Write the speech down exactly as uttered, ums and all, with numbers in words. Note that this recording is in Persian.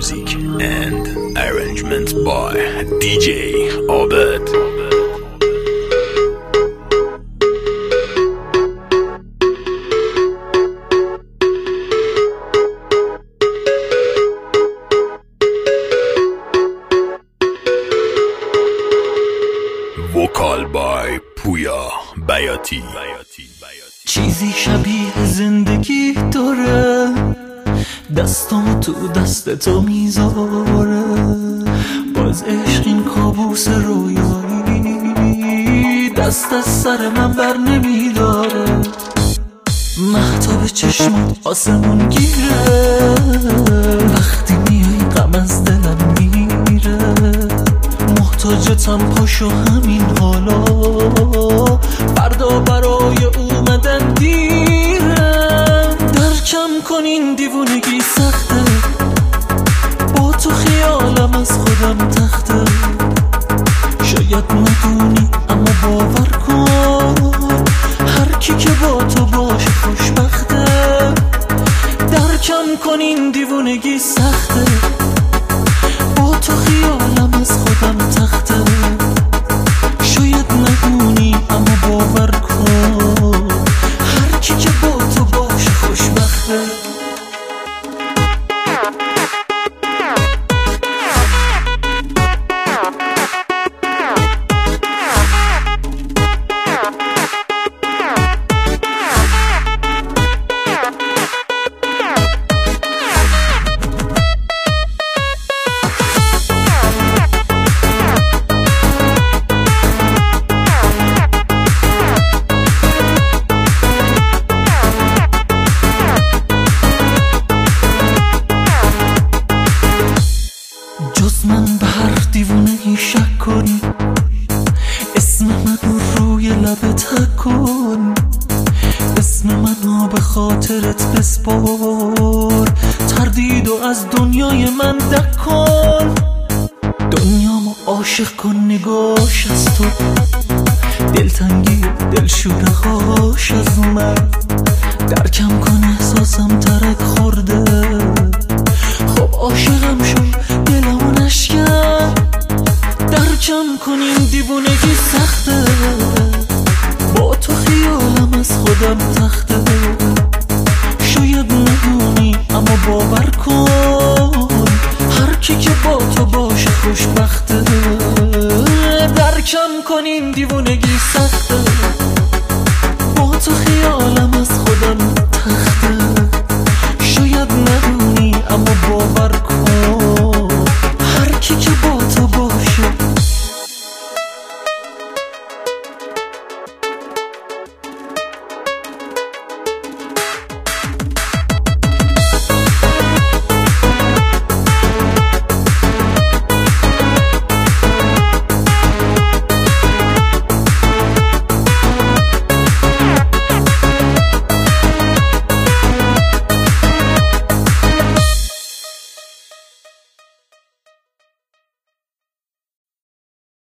Music and arrangement by دی جی عابد. Vocal by پویا بیاتی. چیزی شبیه زندگی داره، دستام تو دست تو میذاره، باز عشق این کابوس رویایی دست از سر من بر نمیداره. مهتاب چشمات آسمون گیره، وقتی میای غم از دلم میره، محتاجتم پاشو همین حالا، فردا برای اومدن دیره. درکم کن این دیوونگی سخته، با تو خیالم از خودم تخته، شاید ندونی اما باور کن هر کی که با تو باشه خوشبخته. درکم کن این دیوونگی سخته، با تو خیالم از خودم تخته، شاید ندونی اما باور کن هر کی که با تو باشه خوشبخته. جز من به هر دیوونه‌ای شک کنی، اسم منو روی لبت حک کن، اسم منو به خاطرت بسپار، تردید و از دنیای من دک کن. دنیامو عاشق کن نگاش از تو، دلتنگی دلشوره هاش از من، درکم کن احساسم ترک خورده، خب عاشقم شد دلمو نشکن. درکم کن این دیوونگی سخته، با تو خیالم از خودم تخته،